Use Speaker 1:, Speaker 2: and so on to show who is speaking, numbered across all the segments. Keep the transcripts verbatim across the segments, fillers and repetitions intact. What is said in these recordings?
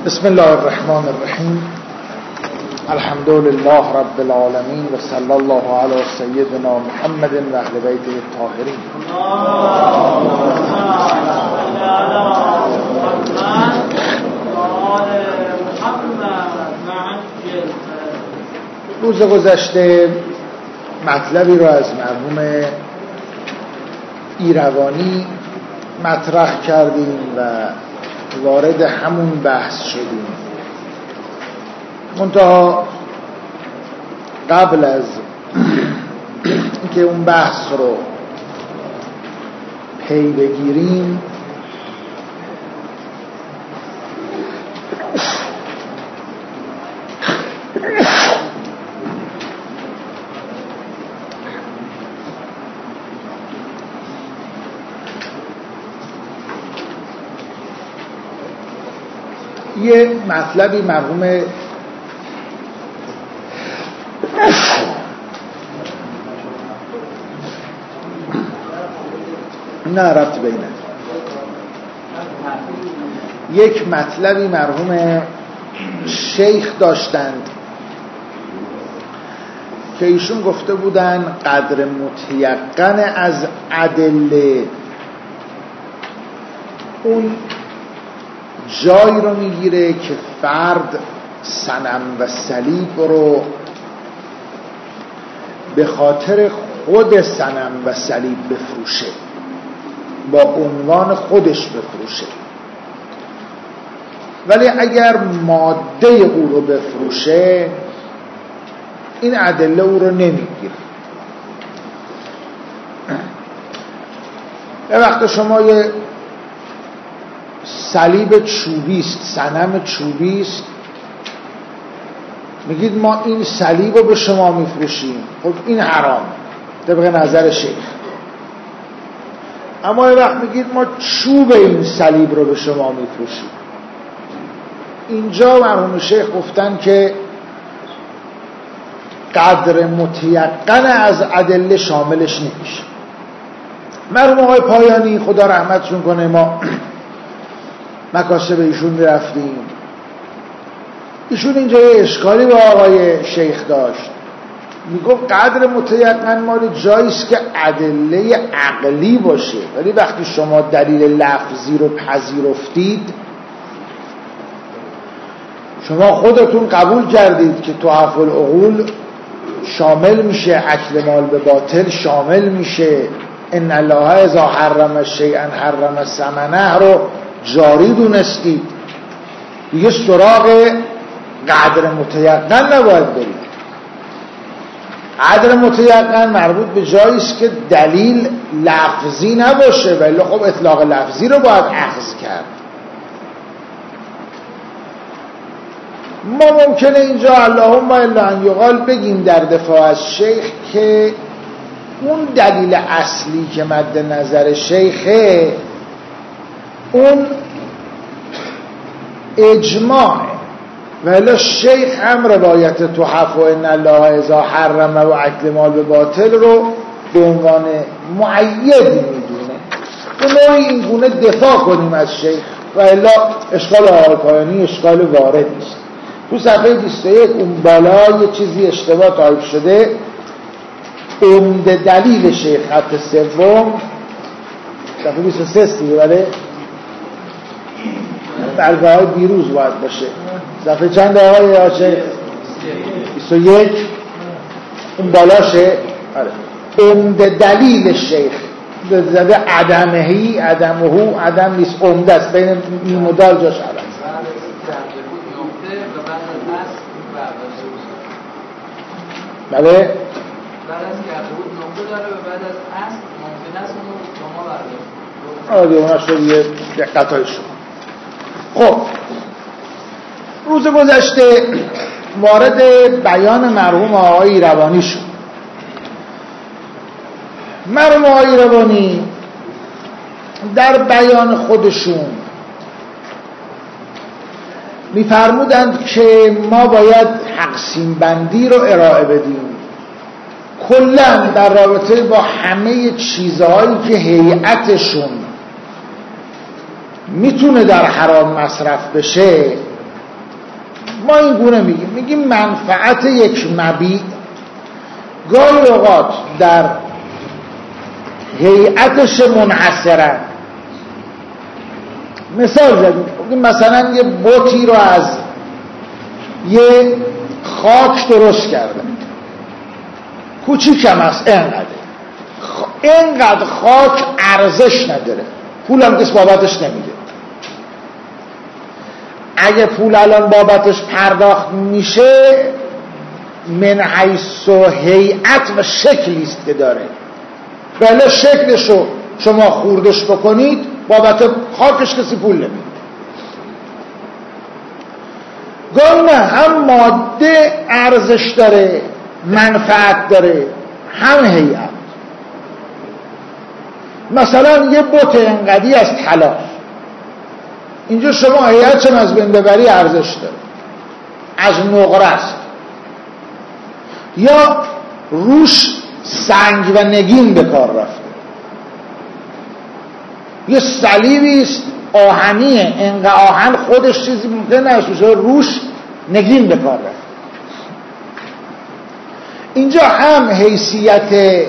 Speaker 1: بسم الله الرحمن الرحیم. الحمد لله رب العالمین و صلی الله علی سیدنا محمد و اهل بیته الطاهرین. روز گذشته مطلبی رو از مرحوم ایروانی مطرح کردیم و وارد همون بحث شدیم. منتها قبل از اینکه اون بحث رو پی بگیریم یه مطلبی مرحوم نه ربط بینه یک مطلبی مرحوم شیخ داشتند که ایشون گفته بودن قدر متیقن از ادله اون جایی رو میگیره که فرد صنم و صلیب رو به خاطر خود صنم و صلیب بفروشه، با عنوان خودش بفروشه، ولی اگر ماده او رو بفروشه این ادله او رو نمیگیره. یه وقت شما یه صلیب چوبیست، صنم چوبیست، میگید ما این صلیب رو به شما میفروشیم، خب این حرام طبق نظر شیخ. اما یه وقت میگید ما چوب این صلیب رو به شما میفروشیم. اینجا مرحوم شیخ گفتن که قدر متیقن از ادله شاملش نمیشه. مرحوم آقای پایانی خدا رحمتشون کنه، ما مکاسب ایشون میرفتیم. ایشون اینجا یه اشکالی با آقای شیخ داشت، میگفت قدر متیقن مال جاییست که ادله عقلی باشه، ولی وقتی شما دلیل لفظی رو پذیرفتید، شما خودتون قبول کردید که تحف العقول شامل میشه، اکل مال به باطل شامل میشه، ان الله اذا حرم شیئا حرم ثمنه رو جاری دونستید، دیگه سراغ قدر متیقن نباید برید. قدر متیقن مربوط به جاییست که دلیل لفظی نباشه، ولی خب اطلاق لفظی رو باید اخذ کرد. ما ممکنه اینجا اللهم الا ان یقال بگیم در دفاع از شیخ که اون دلیل اصلی که مد نظر شیخه اون اجماعه، ولی شیخ هم روایت تحف و ان الله اذا حرم و اکل مال به باطل رو به عنوان معید میدونه. به نوعی این گونه دفاع کنیم از شیخ، و الا اشکال آقای پایانی اشکال واردی است. تو صفحه بیست و یک اون بالا یه چیزی اشتباه تایپ شده، عمده دلیل شیخ خط سوم، صفحه بیست و سه است دیگه، ولی برگاه های بیروز باید باشه. صفحه چند آقای آشیخ؟ بیست و یک اون بالاشه. عمده دلیل شیخ زده عدمهی، عدمهو، عدم نیست، عمده است، بین میم و دال جاش عدم. بله؟ بعد از کرده بود نقطه داره و بعد از اصل ممکن است اونو شما برداشت. آره دیگه اونش رو دیگه دقت‌های شما. خب روز گذشته وارد بیان مرحوم آقای ایروانی شد. مرحوم آقای ایروانی در بیان خودشون می‌فرمودند که ما باید تقسیم بندی رو ارائه بدیم کلاً در رابطه با همه چیزهایی که هیئتشون میتونه در حرام مصرف بشه، ما این گونه میگیم میگیم منفعت یک مبیع گاهی اوقات در هیئتش منحصرن. مثال زدیم مثلا یه بتی رو از یه خاک درست کردن، کوچیکم است، اینقدر اینقدر خاک ارزش نداره، پولم کس بابتش نمیده. اگه پول الان بابتش پرداخت میشه من حیث و هیئت و شکلی است که داره، بله شکلشو شما خوردش بکنید بابت خاکش کسی پول نمیده. گاهی نه، هم ماده ارزش داره منفعت داره هم هیئت. مثلا یه بت انقدی از طلا، اینجا شما هیئت چون از بین ببری ارزش داره، از نقره است، یا روش سنگ و نگین به کار رفته، یه صلیبی است آهنیه، اینقدر آهن خودش چیزی ممکن است روش نگین به کار رفته. اینجا هم حیثیت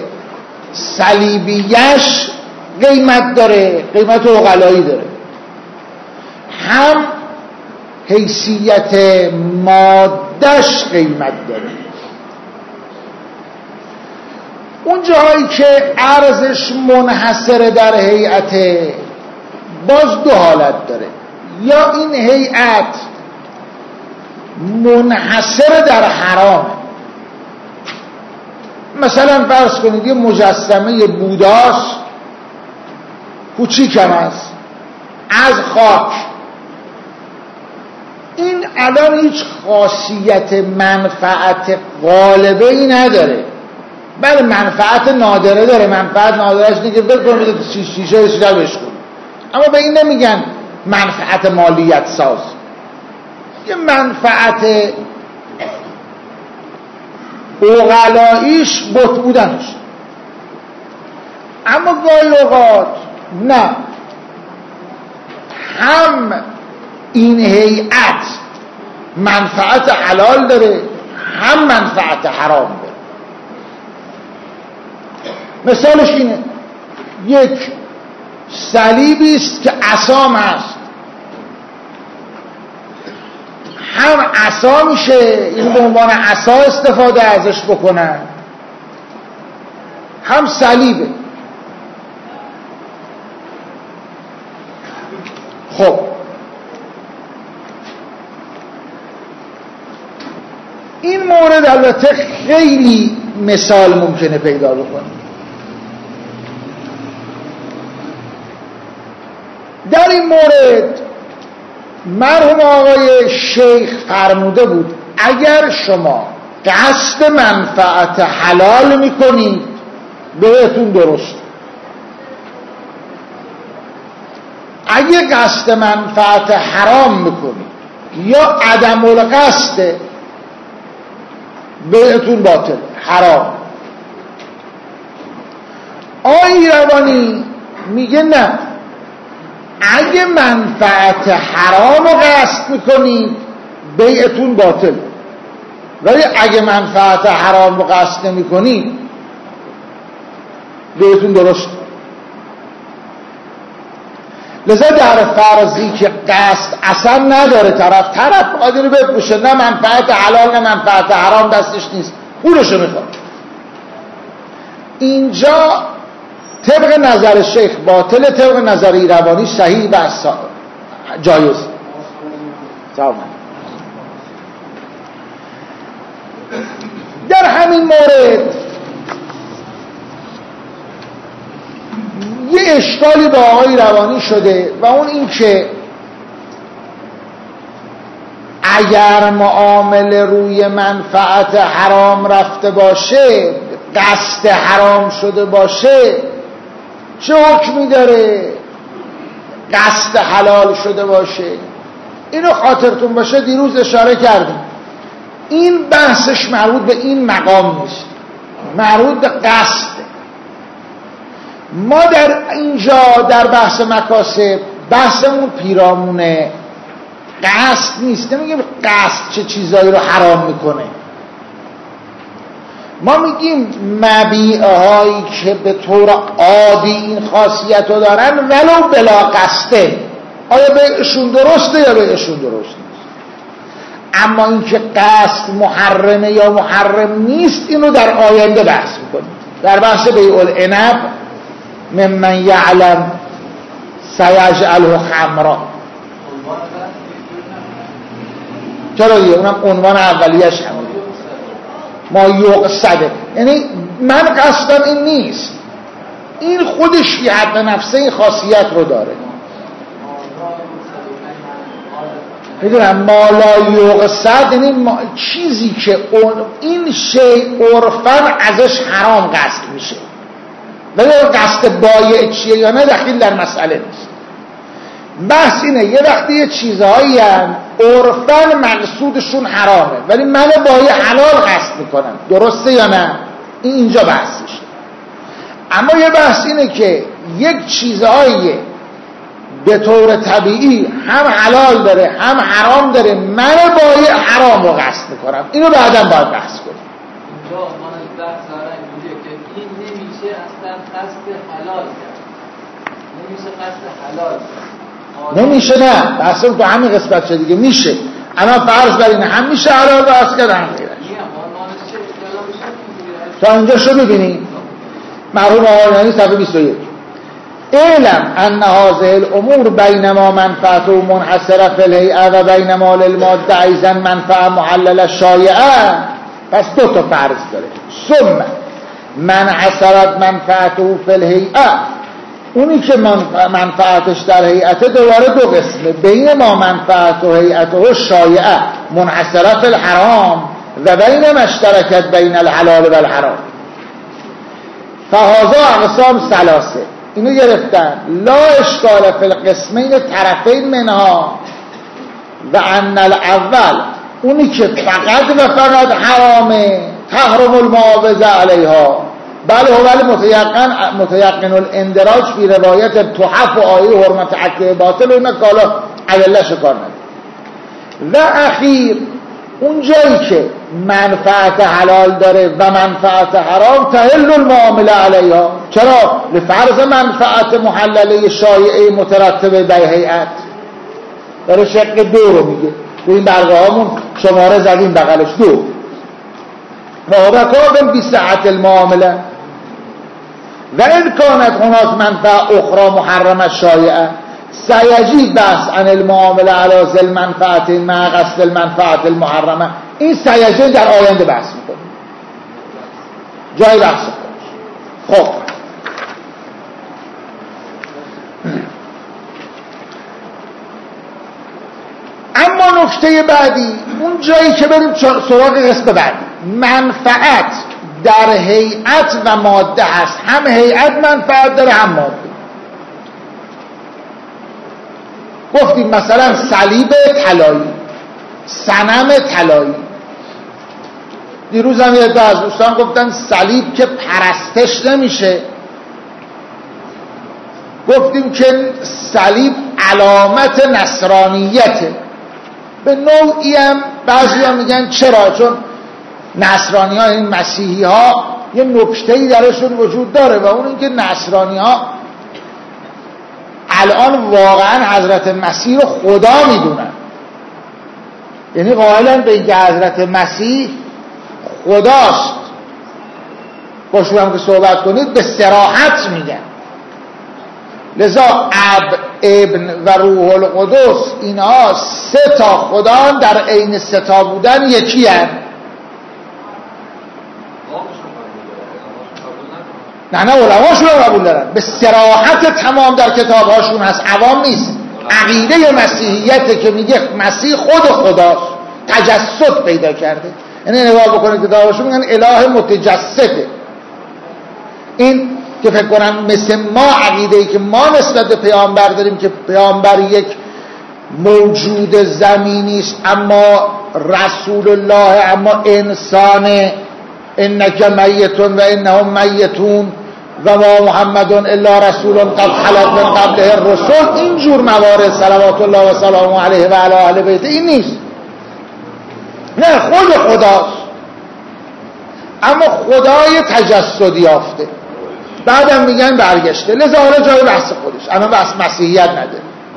Speaker 1: صلیبیش قیمت داره، قیمت عقلایی داره، هم حیثیت مادهش قیمت داره. اون جاهایی که ارزش منحصر در هیئت باز دو حالت داره، یا این هیئت منحصر در حرامه. مثلا فرض کنید یه مجسمه بوداست، کوچیکم است، از خاک، این الان هیچ خاصیت منفعت غالبه ای نداره. بله منفعت نادره داره، منفعت نادرش دیگه بکنید شیشه شیشه بشکن، اما به این نمیگن منفعت مالیت ساز، یه منفعت عقلاییش بت بودنش. اما گاهی اوقات نه، هم این هیئت منفعت حلال داره هم منفعت حرام داره. مثالش اینه، یک صلیبی است که عصام هست، هم عصا میشه، این به عنوان عصا استفاده ازش بکنن، هم صلیبه. خب این مورد البته خیلی مثال ممکنه پیدا بکنه. در این مورد مرحوم آقای شیخ فرموده بود اگر شما قصد منفعت حلال میکنید بهتون درست، اگه قصد منفعت حرام میکنید یا عدم القصد بهتون باطل حرام. آقای روانی میگه نه، اگه منفعت حرام رو قصد میکنید بیعتون باطل، ولی اگه منفعت حرام رو قصد نمیکنید بیعتون درست. لذا در فرضی که قصد اصلا نداره طرف، طرف قادر بفروشه، نه منفعت حلال نه منفعت حرام دستش نیست، پولشو میخواد، اینجا طبق نظر شیخ باطل، طبق نظر ایروانی صحیح و جایز. در همین مورد یه اشکالی با آقای روانی شده و اون این که اگر معامله روی منفعت حرام رفته باشه، قصد حرام شده باشه، چه حکمی داره؟ قصد حلال شده باشه. اینو خاطرتون باشه دیروز اشاره کردیم، این بحثش مربوط به این مقام نیست، مربوط به قصد. ما در اینجا در بحث مکاسب بحثمون پیرامون قصد نیست. نمیگیم قصد چه چیزایی رو حرام میکنه. ما میگیم مبیعه هایی که به طور عادی این خاصیت رو دارن ولو بلا قصده، آیا بهشون درسته یا بهشون درست نیست. اما این که قصد محرمه یا محرم نیست اینو در آینده بحث میکنیم. در بحث بیع العنب ممن یعلم سیجعله خمرا. چرا دیگه اونم عنوان اولیش همونه ما یقصده، یعنی من قصدم این نیست، این خودش فی حد نفسه این خاصیت رو داره. میدونم ما لا یقصد یعنی ما... چیزی که اون... این شی عرفاً ازش حرام قصد میشه، ولی قصد بایع چیه یا نه دخیل در مسئله نیست. بحث اینه یه وقتی یه چیزهایی هم عرفاً مقصودشون حرامه ولی من بایع حلال قصد میکنم، درسته یا نه؟ این اینجا بحثشه. اما یه بحث اینه که یک چیزهایی به طور طبیعی هم حلال داره هم حرام داره، من بایع حرام رو قصد میکنم، اینو بعداً باید بحث کنیم.
Speaker 2: اینجا من بحث دارم اینجوریه که این نمیشه اصلا قصد حلال کرد، نمیشه قصد حلال کرد،
Speaker 1: نمیشه. نه بحث تو همین قسمت شد دیگه. میشه اما فرض بر اینه هم میشه حلال بحث کرد هم غیرش. تا اینجا شو ببینید مرحوم آقایانی صفحه بیست و یک. اعلم ان هذه الامور بینما منفعت و منحصره فی الهیئه و بینما للماده ایضا منفعه محلله شایعه. پس دو تا فرض داره. ثم منحصرت منفعته فی الهیئه، اونی که منفعتش در هیئت دوباره دو قسمه، بین ما منفعت و هیئت و شایعه منحصره فی الحرام و بین مشترکت بین الحلال و الحرام. فهذا اقسام ثلاثه، اینو گرفتن. لا اشکال فی القسمین طرفین منها و ان الاول، اونی که فقط و فقط حرامه تحرم المعاوضه علیها، بله هو ولی متیقن متیقن الاندراج فی روایت تحف و آیه حرمت عقد باطل و اینا کالا عدله شکار نداره. و اخیر اون جایی که منفعت حلال داره و منفعت حرام تحل المعامله علیها. چرا؟ لفرض منفعت محلله شایعه مترتبه به هیئت. داره شق دو رو میگه، تو این برگه هامون شماره زدیم بغلش دو. رابطه بی ساعت المعامله و این کانت هناک منفعه اخرى محرم شایعه سیجی بحث عن المعامله علی ذل منفعت مع قصد المنفعت المحرمه. این سیجی در آینده بحث میکنیم، جای بحث کنیم. خب اما نکته بعدی اون جایی که بریم سراغ قسم بعدی، منفعت در هیئت و ماده هست. هم هیئت منفعت داره هم ماده. گفتیم مثلا صلیب طلایی، صنم طلایی. دیروز هم یه از دوستان گفتن صلیب که پرستش نمیشه. گفتیم که صلیب علامت نصرانیته. به نوعی هم بعضی ها میگن چرا؟ چون نصرانی ها این مسیحی ها یه نکته‌ای درشون وجود داره و اون اینکه نصرانی ها الان واقعا حضرت مسیح رو خدا میدونن، یعنی قائلن به اینکه حضرت مسیح خداست. باشون هم که صحبت کنید به صراحت میگن. لذا اب، ابن و روح القدس اینها سه تا خدا در عین سه تا بودن یکی هن. نه نه علماشون رو قبول دارن، به صراحت تمام در کتابهاشون هست، عوام نیست. عقیده مسیحیت که میگه مسیح خود خداست، تجسد پیدا کرده. یعنی نگاه بکنید کتابهاشون میگن اله متجسده. این که فکر کنن مثل ما عقیده‌ای که ما نسبت به پیامبر داریم که پیامبر یک موجود زمینی است اما رسول الله، اما انسانه، انک میتون و انهم میتون، و ما محمد الا رسول قد خلت من قبله الرسل، اینجور موارد صلوات الله و سلام علیه و علی اهل بیت این نیست. نه، خود خداست، اما خدای تجسدی یافته، بعدم میگن برگشته، لذا حالا جای بحث خودش، اما بحث مسیحیت نده.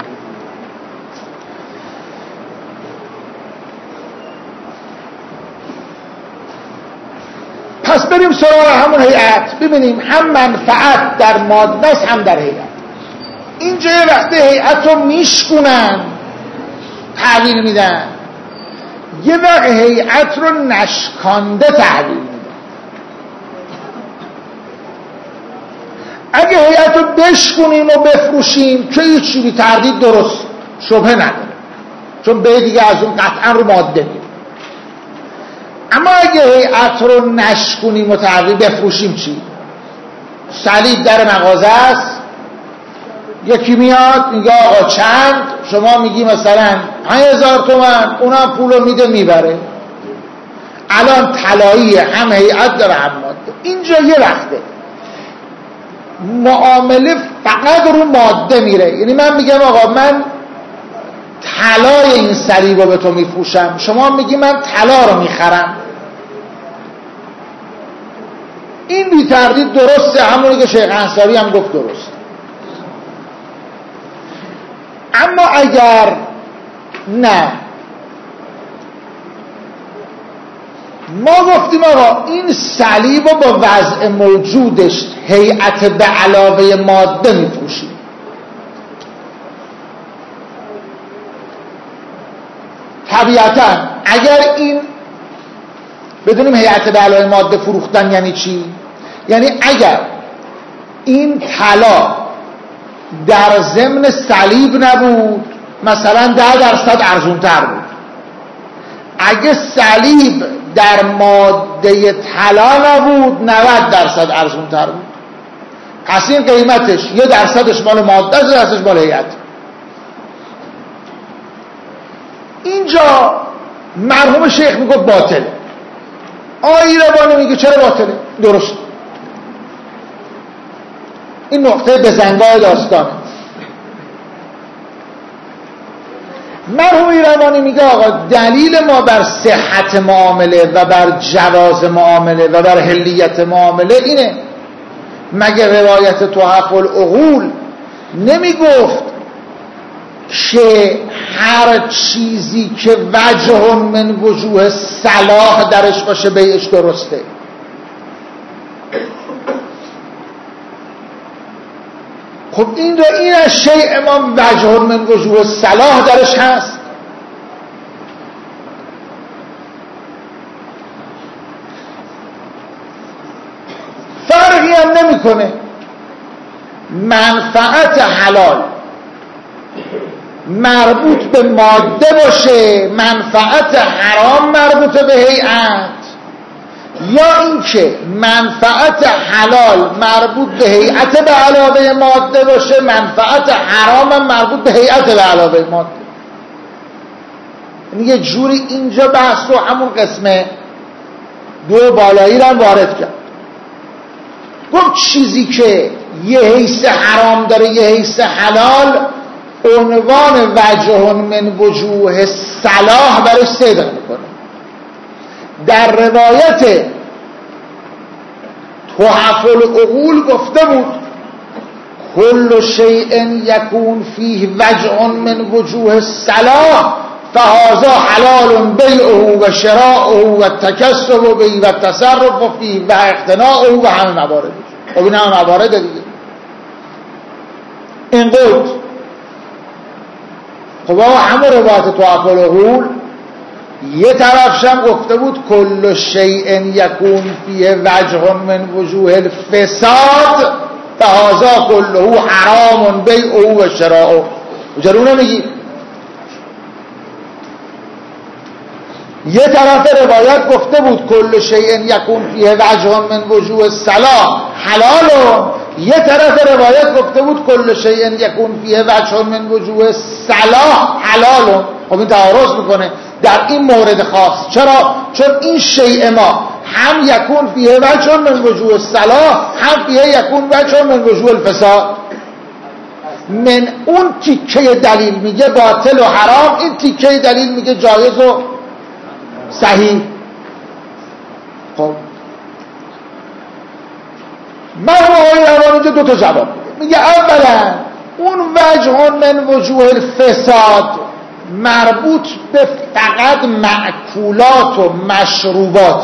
Speaker 1: پس بریم سراغ همون هیئت، ببینیم هم منفعت در ماده است هم در هیئت. اینجا یه وقتی هیئت رو میشکنن تحویل میدن، یه وقت هیئت رو نشکانده تحویل میدن. اگه هیئت رو بشکنیم و بفروشیم که هیچ بی تردید درست، شبهه نداره، چون به دیگه از اون قطعا رو ماده میره. اما اگه هیئت رو نشکنیم و تحویل بفروشیم چی؟ صلیب در مغازه است، یکی میاد میگه آقا چند، شما میگی مثلا پنج هزار تومن، اونم پولو میده میبره. الان طلاییه، هم هیئت داره هم ماده. اینجا یه وقته معامله فقط رو ماده میره، یعنی من میگم آقا من طلای این صلیب رو به تو میفروشم، شما میگی من طلا رو میخرم. این بی تردید درسته، همونی که شیخ انصاری هم گفت درست. اما اگر نه، ما گفتیم آقا این صلیب رو با وضع موجودش هیئت به علاوه ماده میفروشیم، طبیعتا اگر این بدونیم هیئت به علاوه ماده فروختن یعنی چی؟ یعنی اگر این طلا در ضمن صلیب نبود مثلا ده درصد ارزونتر بود، اگه صلیب در ماده طلا نبود نود درصد ارزونتر بود. پس این قیمتش یه درصدش مال ماده، یه درصدش مال هیئت. اینجا مرحوم شیخ میگه باطله، آقای روانی میگه چرا باطله؟ درست. این نقطه بزنگاه داستانه. مرحوم ایرانی میگه آقا دلیل ما بر صحت معامله و بر جواز معامله و بر حلیت معامله اینه. مگه روایت تحف العقول نمیگفت که هر چیزی که وجه من وجوه صلاح درش باشه بیعش درسته؟ خب این را این از شیء ما وجه من وجوه صلاح درش هست. فرقی هم نمی کنه منفعت حلال مربوط به ماده باشه، منفعت حرام مربوط به هیئت، یا اینکه منفعت حلال مربوط به هیئت به علاوه ماده باشه، منفعت حرام مربوط به هیئت به علاوه ماده. یعنی یه جوری اینجا بحث رو همون قسم دو بالایی رو وارد کرد. گفت چیزی که یه حیث حرام داره یه حیث حلال، عنوان وجه من وجوه صلاح برای صدق میکنه. در روایت تحف العقول گفته بود کل شیء یکون فیه وجه من وجوه صلاح فهذا حلال بیعه و شراعه و تکسب به و تصرف فیه و اقتناعه و همه موارد. خب این همه موارد دیگه. این قلت خب همه روایت تحف العقول یه طرفشم گفته بود کل شیء یکون فیه وجه من وجوه الفساد فهذا كله حرام بیعه و شراعه. جرونه میگی یه طرف روایت گفته بود کل شیء یکون فیه وجه من وجوه الصلاح حلال، یه طرف روایت گفته بود کل شیء یکون فیه وجه من وجوه الصلاح حلال. خب این تعارض میکنه در این مورد خاص. چرا؟ چون این شیء ما هم یکون فیه وجه من وجوه الصلاح، هم فیه یکون وجه من وجوه الفساد. من اون تیکه دلیل میگه باطل و حرام، این تیکه دلیل میگه جایز و صحیح. خب مرحوم آقای روانی اینجا دو تا جواب میگه. میگه اولا اون وجه من وجوه الفساد مربوط به فقط مأکولات و مشروبات.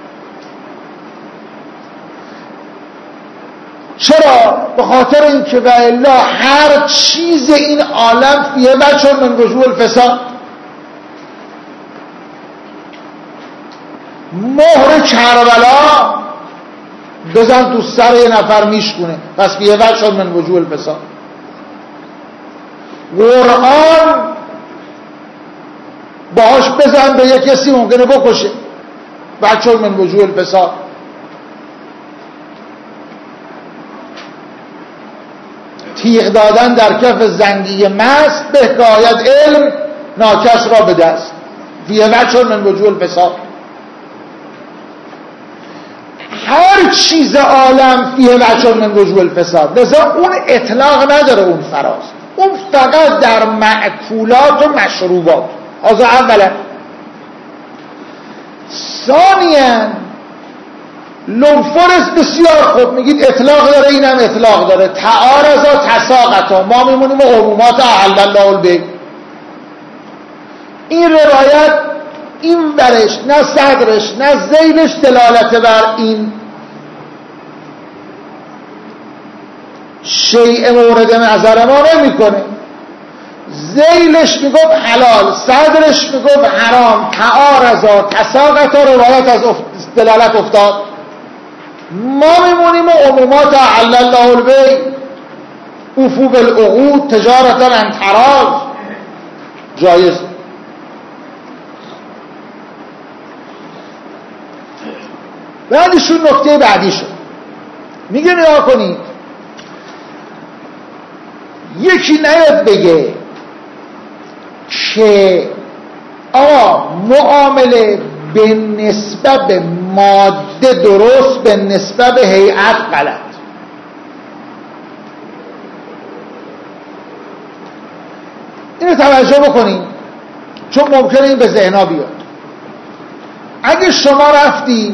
Speaker 1: چرا؟ به خاطر اینکه و الا هر چیز این عالم فیه وجه من وجوه الفساد. مهر کربلا بزن تو سر یه نفر میشکونه، پس فیه وجه من وجوه الفساد. قرآن باهاش بزن به یک کسی ممکنه بکشه، وجه من وجوه الفساد. تیغ دادن در کف زنگی مست به حکایت علم ناکس را به دست، فیه وجه من وجوه الفساد. هر چیز عالم فیه وجه من وجوه الفساد، لذا اون اطلاق نداره، اون فراز، اون فقط در مأکولات و مشروبات. از اولا. ثانیاً لنفرز بسیار خوب میگید اطلاق داره، اینم اطلاق داره. تعارضا تساقطا، ما میمونیم عمومات احل الله البیع. این روایت این برش نه صدرش نه ذیلش دلالت بر این شیء مورد نظر ما نمی کنه. ذیلش میگفت حلال، صدرش میگفت حرام. تعارضا تساقطا روایت از دلالت افتاد. ما میمونیم عمومات احل الله البیع، اوفوا بالعقود تجارتا عن تراض، جایز. بعدشون نکته بعدیشون میگه نگاه کنید، یکی نیاد بگه که آقا معامله به نسبت به ماده درست، به نسبت به هیئت غلط. اینو توجه بکنید چون ممکنه این به ذهنا بیاد. اگه شما رفتی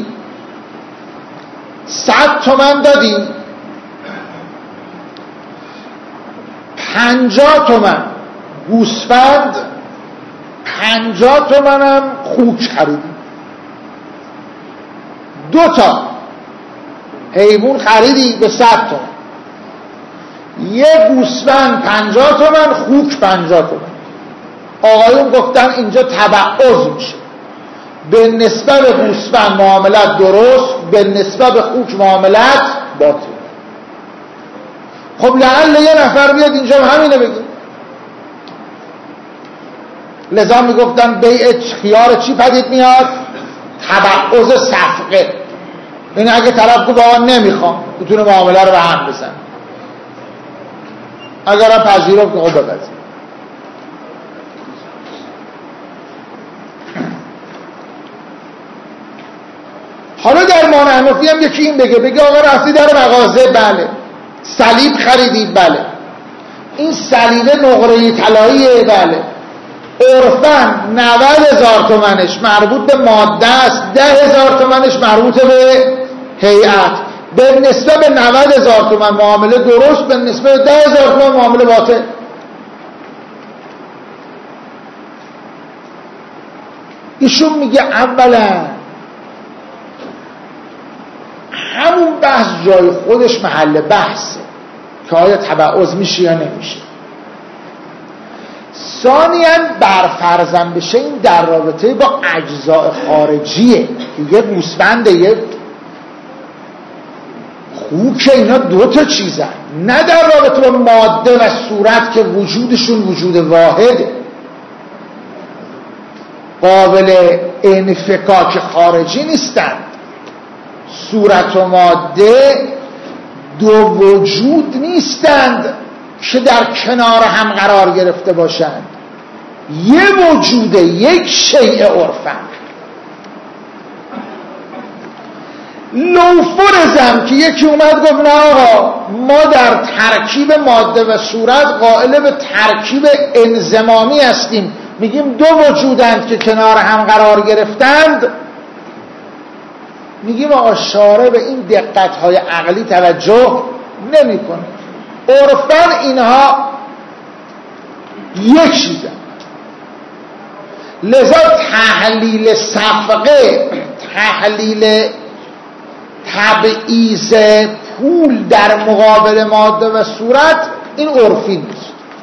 Speaker 1: صد تومن دادی، پنجاه تومن گوسفند، پنجاه تومن هم خوک خریدی، دو تا حیوان خریدی به صد تومن، یه گوسفند پنجاه تومن، خوک پنجاه تومن. آقایون گفتن اینجا تبعض میشه، به نسبت به گوسفند معاملت درست، به نسبت به خوک معاملت باطل. خب لعل یه نفر بیاد اینجا همینه بگه. لذا میگفتن بیع خیار چی پدید میاد؟ تبعض صفقه. این اگه طرف گفت آقا نمیخوام، بتونه معامله رو به هم بزن، اگرم پذیرفت که خب بپذیر. حالا در مان حنفی هم یکی این بگه بگه آقا رفتی در مغازه، بله صلیب خریدید، بله این صلیب نقره طلاییه، بله عرفاً نود هزار تومنش مربوط به ماده است، ده هزار تومنش مربوط به هیئت. به نسبت به نود هزار تومن معامله درست، به نسبت به ده هزار تومن معامله باطل. ایشون میگه اولا همون بحث جای خودش محل بحثه که آیا تبعض میشه یا نمیشه. ثانیاً برفرضم بشه این در رابطه با اجزاء خارجیه که یه گوسفند، یه خوک، اینا دو تا چیزن، نه در رابطه با ماده و صورت که وجودشون وجود واحده، قابل انفکاک خارجی نیستند. صورت و ماده دو وجود نیستند که در کنار هم قرار گرفته باشند، یه وجوده، یک شیء عرفن. لوفرزم که یکی اومد گفت نه آقا ما در ترکیب ماده و صورت قائل به ترکیب انضمامی هستیم، میگیم دو وجودند که کنار هم قرار گرفتند، میگیم آقا شارع به این دقت‌های عقلی توجه نمی‌کنه. عرفاً اینها یک چیزن، لذا تحلیل صفقه، تحلیل تبعیض پول در مقابل ماده و صورت، این عرفی نیست.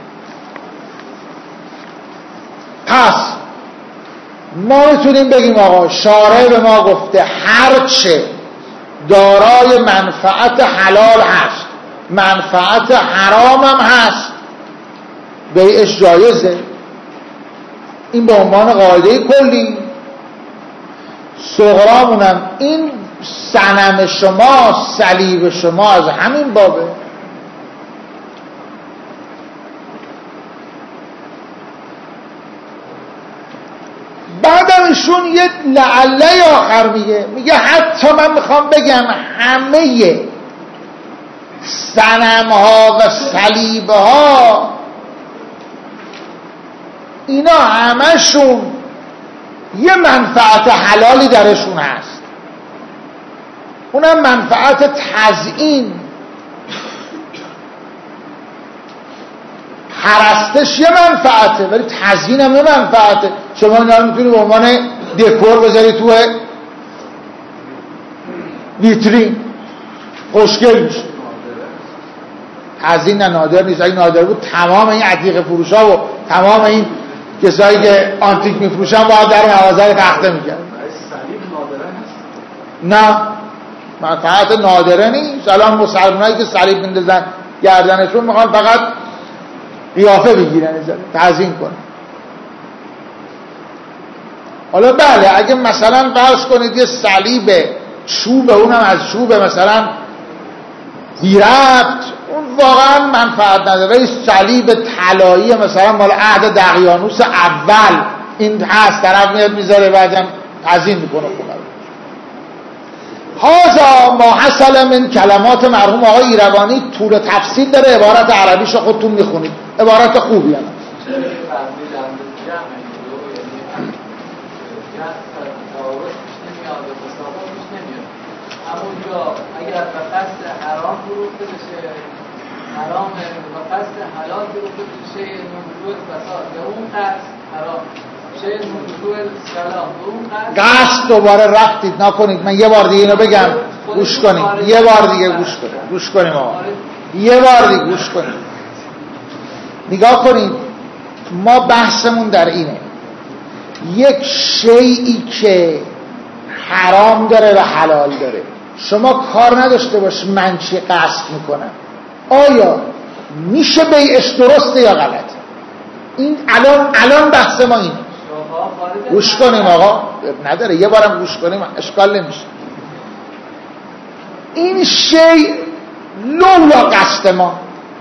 Speaker 1: پس ما میتونیم بگیم آقا شارع به ما گفته هرچه دارای منفعت حلال هست منفعت حرام هم هست بیعش جایزه، این به عنوان قاعده کلی. صغرامونم این صنم شما، صلیب شما از همین بابه. بعدم ایشون یه لعله آخر میگه، میگه حتی من میخوام بگم همه صنم ها و صلیب ها اینا همشون یه منفعت حلالی درشون هست، اونم منفعت تزیین. پرستش یه منفعته ولی تزیین هم یه منفعته. شما اینا رو میتونی به عنوان دکور بذاری تو ویترین، خوشگل میشه. تزیین نه نادر نیست. اگه نادر بود تمام این عتیق فروشا و تمام این کسایی که آنتیک میفروشن باید در مغازه تخته میکرد. نه منفعت نادره نیست. الان مسلمانایی که صلیب میندازن گردنشون میخوان فقط قیافه بگیرن، تزیین کنن. حالا بله اگه مثلا فرض کنید یه صلیب چوب، اونم از چوب مثلا بی ربط، اون واقعا منفعت نداره. ولی صلیب طلایی مثلا مال عهد دقیانوس اول این هست، طرف میاد میذاره بعدم تزیین میکنه خونه. هذا ما حصل من کلمات مرحوم آقای ایروانی، طول تفصیل داره، عبارت عربیشو خودتون میخونید، عبارت خوبی هم.
Speaker 2: همونجا اگر به قصد حرام فروخته بشه حرام، به قصد حلال فروخته بشه موضوع فساد، به اون قصد حرام شیء موضوع سلام، به اون قصد
Speaker 1: قصد. دوباره رفتید نکنید، من یه بار دیگه اینو بگم گوش کنید، یه بار دیگه گوش کنید، گوش کنیم آقا یه بار دیگه گوش کنید. نگاه کنید، ما بحثمون در اینه یک شیئی که حرام داره و حلال داره، شما کار نداشته باش من چی قصد میکنم، آیا میشه بیعش درسته یا غلط. این الان الان بحث ما اینه. گوش کنیم آقا، نداره یه بارم گوش کنیم اشکال نمیشه. این شی لولا قصد ما،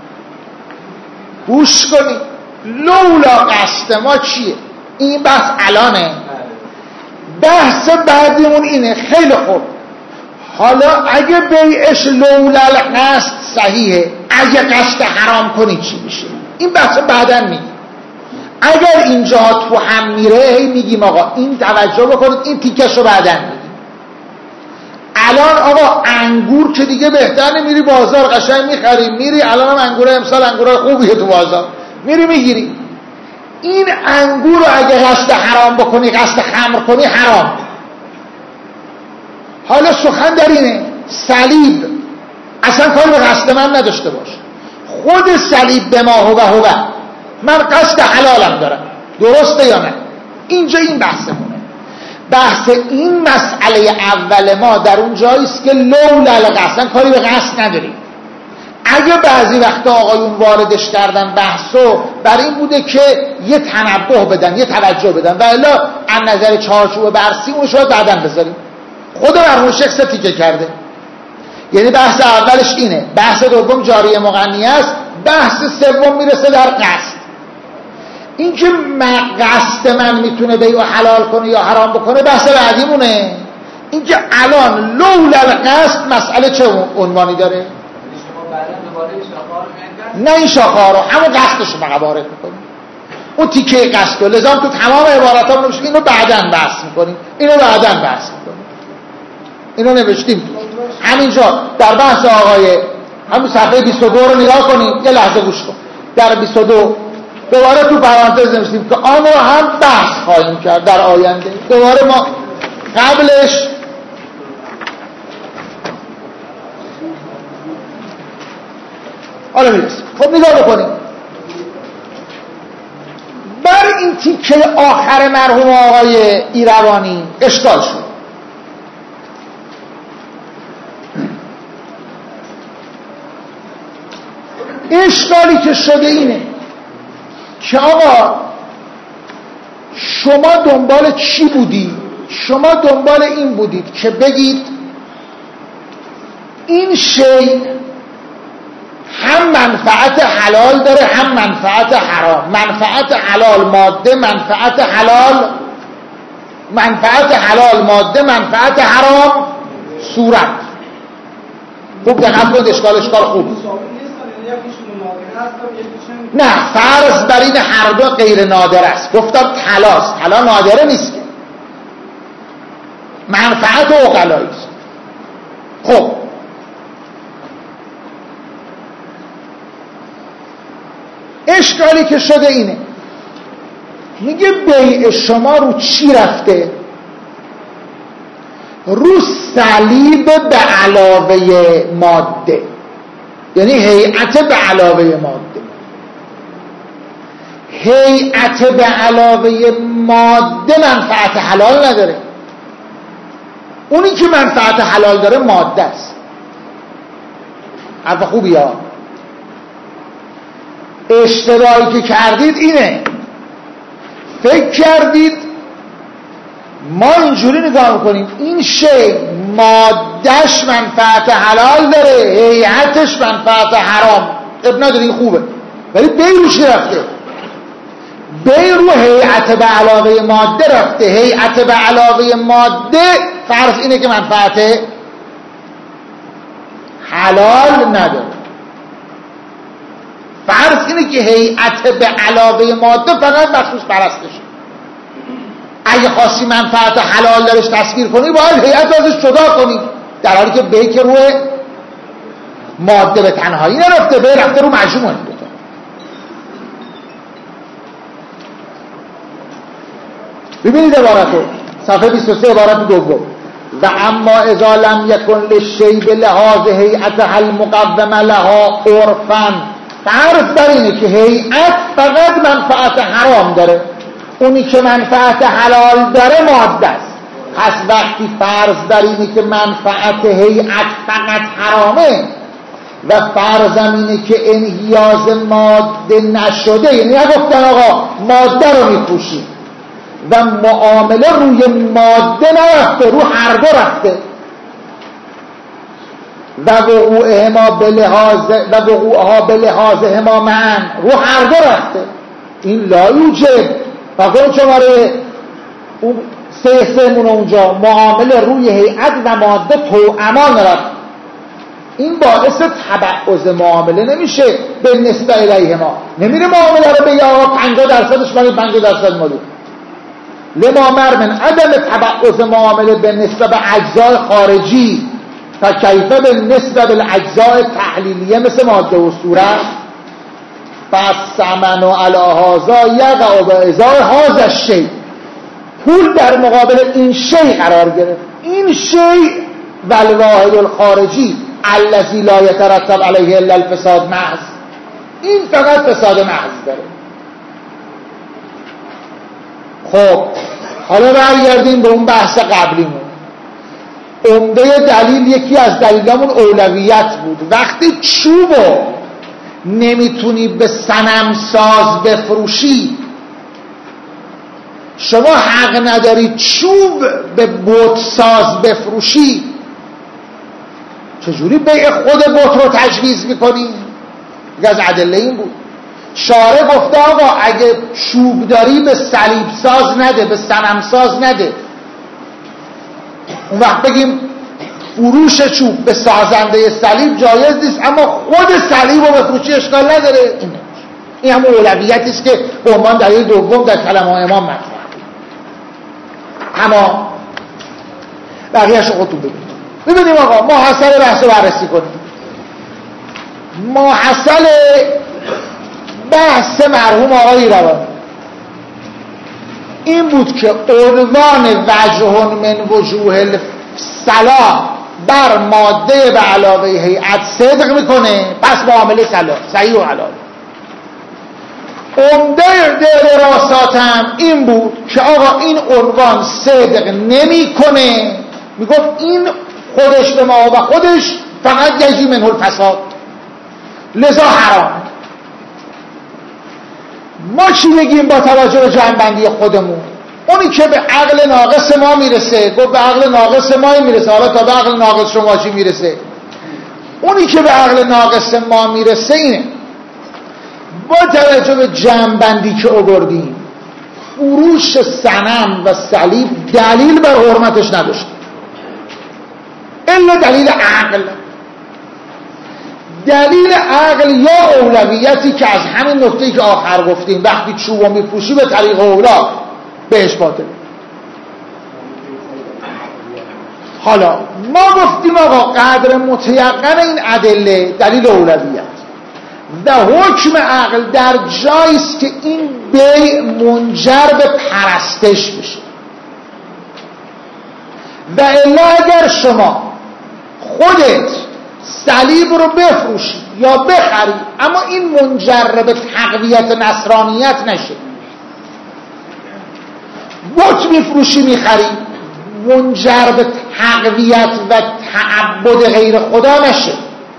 Speaker 1: گوش کنیم، لولا قصد ما چیه؟ این بحث الانه. بحث بعدیمون اینه، خیلی خوب حالا اگه بیعش لولا القصد صحیحه، اگه قصد حرام کنی چی میشه؟ این بحث بعداً میگیم. اگر اینجا تو هم میره هی میگیم آقا این توجه بکنید، این تیکشو بعداً میگیم. الان آقا انگور که دیگه بهتره، میری بازار قشنگ میخری، میری الان هم انگوره امسال انگوره خوبیه تو بازار، میری میگیری. این انگور رو اگه قصد حرام بکنی، قصد خمر کنی، حرام. حالا سخن در اینه صلیب اصلا کاری به قصد من نداشته باش، خود صلیب به ما هو هو، من قصد حلالم دارم، درسته یا نه؟ اینجا این بحثمونه. بحث این مسئله اول ما در اون جاییست که لولا القصد، کاری به قصد نداریم. اگه بعضی وقتا آقایون واردش کردن بحثو بر این بوده که یه تنبه بدن، یه توجه بدن، و الا از نظر چارچوب برسی اون شاید بعدن بذاریم. خود مرحوم شیخ تیکه کرده. یعنی بحث اولش اینه، بحث دوم جاری مغنی است، بحث سوم میرسه در قصد. این که قصد من میتونه بیعو حلال کنه یا حرام بکنه بحث بعدیمونه. اینکه الان لولا القصد مسئله چه عنوانی داره؟ نه این شاخه ها رو همون قصدش رو فقط وارد میکنیم، اون تیکه قصد رو. لذا تو تمام عبارات ها نوشتیم اینو بعداً بحث میکنیم، اینو بعداً بحث میکنیم، اینو نوشتیم همینجا در بحث آقای همون صفحه بیست و دو رو نگاه کنیم. یه لحظه گوش کن. در بیست و دو دوباره تو پرانتز نوشتیم که آن رو هم بحث خواهیم کرد در آینده. دوباره ما قبلش حالا میرسیم. خب نگاه بکنیم بر این تیکه آخر مرحوم آقای ایروانی اشکال شد. اشکالی که شده اینه که آقا شما دنبال چی بودی؟ شما دنبال این بودید که بگید این شی هم منفعت حلال داره هم منفعت حرام. منفعت حلال ماده، منفعت حلال منفعت حلال ماده، منفعت حرام صورت. خوب دقت کنید، اشکال اشکال خوب. نه فرض بر این هر دو غیر نادر است. گفتم طلاست، طلا نادره نیست که، منفعت و عقلایی است. خب اشکالی که شده اینه، میگه بیع شما رو چی رفته؟ رو صلیب به علاوه ماده، یعنی هیئت به علاوه ماده. هیئت به علاوه ماده منفعت حلال نداره. اونی که منفعت حلال داره ماده است. حرف خوبی ها. اشتباهی که کردید اینه، فکر کردید ما اینجوری نگاه میکنیم این شی مادهش منفعت حلال داره، هیئتش منفعت حرام. اب نداره، این خوبه، ولی بی روشی رفته. بی رو هیئت به علاوه ماده رفته. هیئت به علاوه ماده فرض اینه که منفعت حلال نداره. فرض اینه که هیئت به علاوه ماده فقط مخصوص پرستشه. اگه خواستی منفعت حلال درش تصویر کنی باید هیئت ازش جدا کنی، در حالی که به که روی ماده به تنهایی نرفته، به رفته رو مجموعه. ببینید عبارتو صفحه بیست و سه عبارت دوم. و اما اذا لم یکن للشیء بلحاظ هیئتها المقومه لها عرفا، فرض بر اینه که هیئت فقط منفعت حرام داره، اونی که منفعت حلال داره ماده است. پس وقتی فرض بر اینه که منفعت هیئت فقط حرامه و فرضم اینه که انحیاز ماده نشده، یعنی نگفتن آقا ماده رو میپوشیم و معامله روی ماده نرفته، رو هر دو رفته و وقوعهما به لحاظ و وقوعها به لحاظهما معا، رو هر دو رفته. این لا یوجب. فقط شماره اون سه سهمون اونجا معامله روی هیئت و ماده توأمان رفت. این باعث تبعض معامله نمیشه به نسبت الیهما. نمیره معامله رو به یا پنجاه درصدش مالی پنجاه درصد مالی. لما مر من عدم تبعض معامله به نسبت اجزای خارجی فکیفه به نسبت الاجزای تحلیلیه مثل ماده و صورت. پس ثمن و علی هذا یقع به ازای هذا الشیء، پول در مقابل این شیء قرار گرفت. این شیء والواحد الخارجی الذی لا یترتب علیه الا الفساد محض، این فقط فساد محض داره. خب حالا برگردیم به اون بحث قبلیمون. عمده دلیل، یکی از دلیلامون اولویت بود. وقتی چوبو نمیتونی به صنم ساز بفروشی، شما حق نداری چوب به بت ساز بفروشی، چجوری بیع خود بت رو تجویز میکنی؟ یک از ادله این بود. شارع گفته آقا اگه چوب داری به صلیب ساز نده، به صنم ساز نده. اون وقت بگیم فروش چوب به سازنده صلیب جایز نیست، اما خود صلیب رو بفروشی اشکال نداره. این این همون اولویتی است که به عنوان دلیل دوم در کلمه امام مطرح. اما بقیه‌اش رو خودتون ببینید. ببینیم آقا ماحصل بحث رو بررسی کنیم. ماحصل بحث مرحوم آقای روانی این بود که عنوان وجه من وجوه الصلاح بر ماده به علاوه هیئت صدق میکنه، پس معامله صلاح صحیح و حلال. عمده دراسات هم این بود که آقا این عنوان صدق نمیکنه، میگفت این خودش به ما و خودش فقط یجی منه الفساد، لذا حرام. ما چی بگیم با توجه به جمع‌بندی خودمون؟ اونی که به عقل ناقص ما میرسه گفت به عقل ناقص ما میرسه، حالا تا به عقل ناقص شما چی میرسه؟ اونی که به عقل ناقص ما میرسه اینه با توجه به جمع‌بندی که آوردیم فروش صنم و صلیب دلیل بر حرمتش نداشت الا دلیل عقل. دلیل عقل یا اولویتی که از همین نکته‌ای که آخر گفتیم، وقتی چوبو میپوشی به طریق اولا بهش باطله. حالا ما گفتیم آقا قدر متیقن این ادله دلیل اولویت و حکم عقل در جاییست که این بیع منجر به پرستش بشه. و الا اگر شما خودت صلیب رو بفروشی یا بخری اما این منجر به تقویت نصرانیت نشه، بت میفروشی میخری منجر به تقویت و تعبد غیر خدا نشه.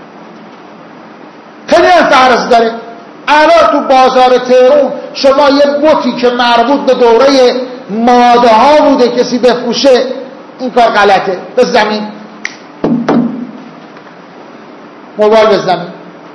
Speaker 1: خیلی هم فرض داره الان تو بازار تهران شما یه بتی که مربوط به دوره ماده ها بوده کسی بفروشه، این کار غلطه. به زمین موبایل به زمین،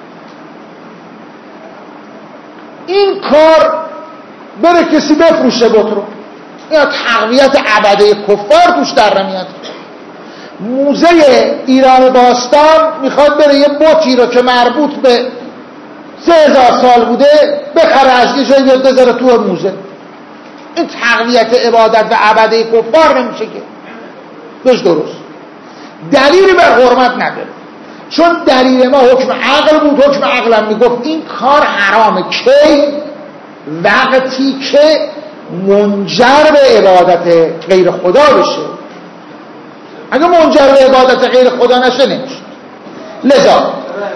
Speaker 1: این کار بره کسی بفروشه بت رو، یا تقویت عبده کفار توش در نمیاد. موزه ایران باستان میخواد بره یه بتی رو که مربوط به سه هزار سال بوده بخره از یه جایی بیاد بذاره تو موزه. این تقویت عبادت و عبده کفار نمیشه که بهش درست دلیلی بر حرمت نداره، چون دلیل ما حکم عقل بود. حکم عقلم میگفت این کار حرامه کی؟ وقتی که منجر به عبادت غیر خدا بشه. اگه منجر به عبادت غیر خدا نشه نمیشه. لذا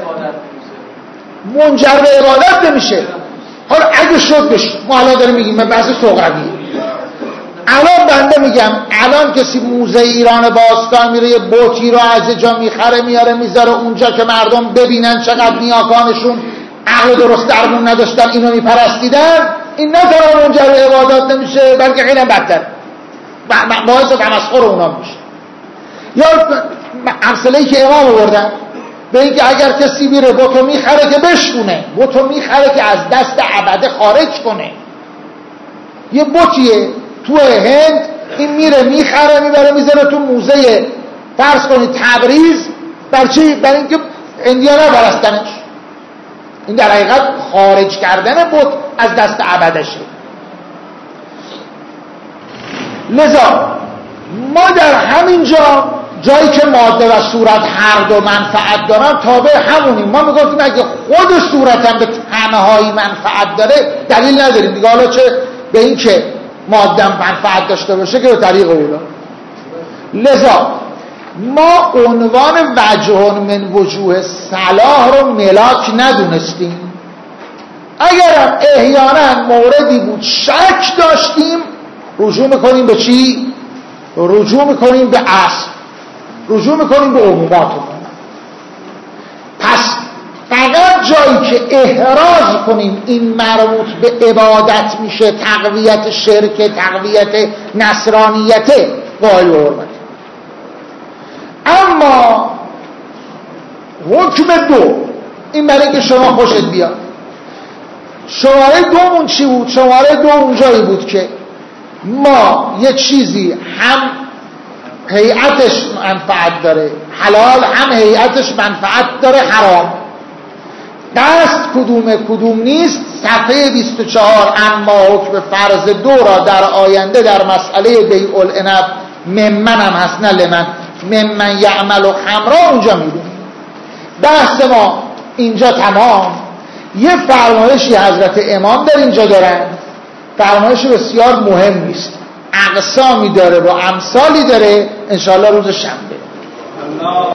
Speaker 1: منجر به عبادت نمیشه. حالا اگه شد بشه، ما الان داریم میگیم من بحث صغروی. الان بنده میگم الان کسی موزه ایران باستان میره یه بوتی رو از جا میخره میاره میذاره اونجا که مردم ببینن چقدر نیاکانشون عقل درست درمون نداشتن اینو میپرستیدن، این نه تنها منجر به عبادت نمیشه بلکه خیلی بدتر باعث تمسخر اونا میشه. یا امثله‌ای که امام آوردن به اینکه اگر کسی میره بتو میخره که بشکونه، بتو میخره که از دست عبده خارج کنه. یه بتیه تو هند این میره میخره میبره میذاره تو موزه فرض کنید تبریز. بر چی؟ برای اینکه هندی‌ها نپرستنش. این در حقیقت خارج کردن بت از دست عبدشه. لذا ما در همین جا جایی که ماده و صورت هر دو منفعت دارن تابع همونیم. ما میگفتیم اگه خود صورت هم به تنهایی منفعت داره دلیل نداریم دیگه، حالا چه به این که ماده هم منفعت داشته باشه که به طریق اولا. لذا ما عنوان وجه من وجوه صلاح رو ملاک ندونستیم. اگرم احیانا موردی بود شک داشتیم رجوع میکنیم به چی؟ رجوع میکنیم به اصل، رجوع میکنیم به عموماتمون. پس فقط جایی که احراز کنیم این مربوط به عبادت میشه، تقویت شرک، تقویت نصرانیت، قائل به حرمت. اما حکم دو این برای که شما خوشت بیاد. شماره دومون چی بود؟ شماره دو اون جایی بود که ما یه چیزی هم هیئتش منفعت داره، حلال هم هیئتش منفعت داره، حرام دست کدوم کدوم نیست. صفحه بیست و چهار اما حکم فرض دو را در آینده در مسئله بیع العنب ممن هم هست، نه لمن، ممن یعمل و خمرا اونجا میدونیم. بحث ما اینجا تمام. یه فرمایشی حضرت امام در اینجا دارن، فرمایش بسیار مهم نیست، اقسامی داره و امثالی داره، انشاءالله روز شنبه.